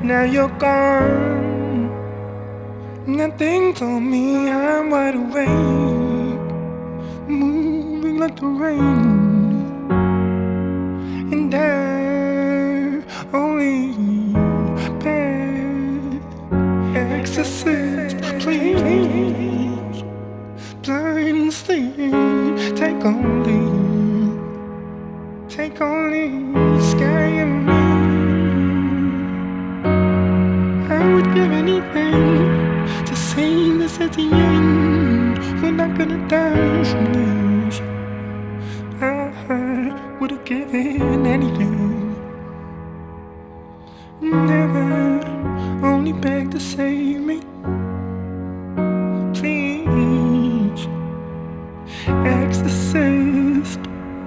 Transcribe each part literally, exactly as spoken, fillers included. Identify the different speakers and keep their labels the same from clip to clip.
Speaker 1: now you're gone. Nothing told me I'm wide awake, moving like the rain, and I only beg, exorcist, please, blind sleep, take only, take only sky and me. I would give anything to see this at the end. We're not gonna die from this. I would have given anything. Never, only beg to save me, please, exorcist.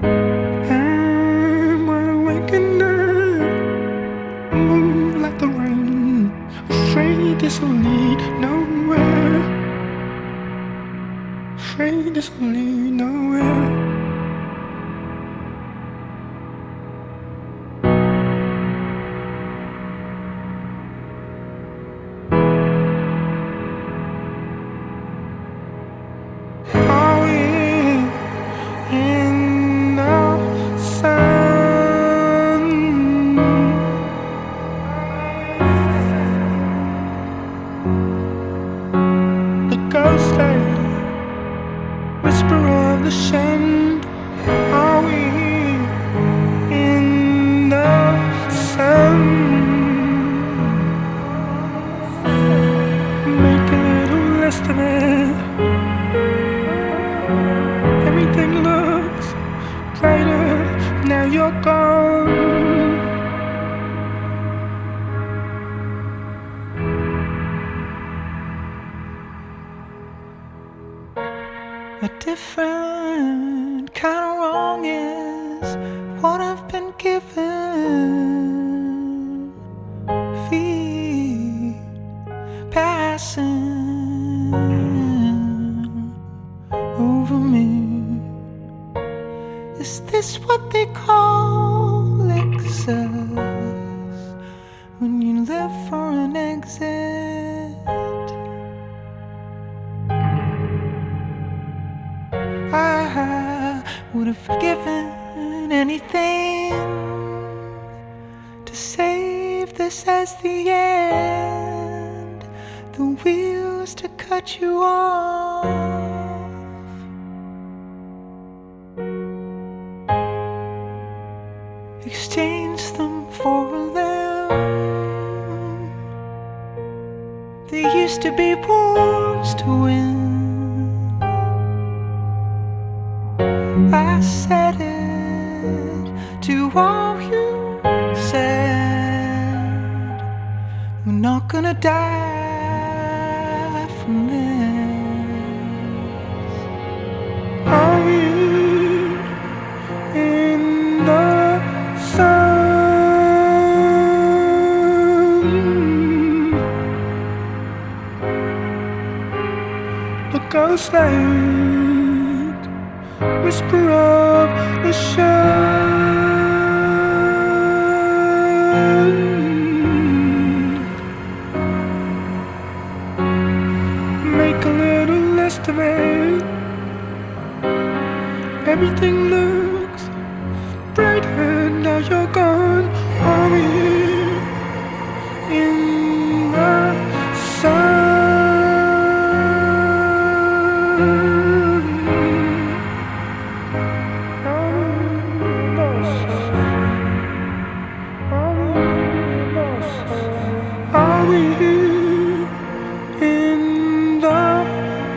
Speaker 1: I'm wide awake and I move like the rain, afraid this will lead nowhere, afraid this will lead nowhere. Are we in the sun? The ghost lady, whisper of the sun. Are we in the sun? Make a little list of it. Everything looks brighter now you're gone. A different kind of wrong is what I've been given. Feet passing over me. Is this what they call excess when you live for an exit? I would have given anything to save this as the end, the wheels to cut you off. Exchange them for a limb. There used to be wars to win. I said it to all you said. We're not gonna die from this. Are we in the sun? The ghost light, whisper of the sun. Make a little list of it. Everything looks brighter now you're gone. Are we in the sun? Are we in the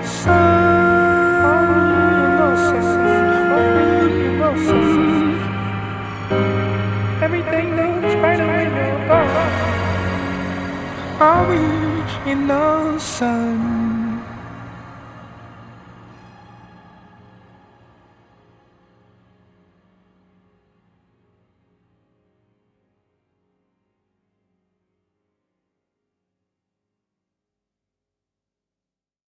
Speaker 1: sun? Everything looks brighter when you're gone. Are we in the sun?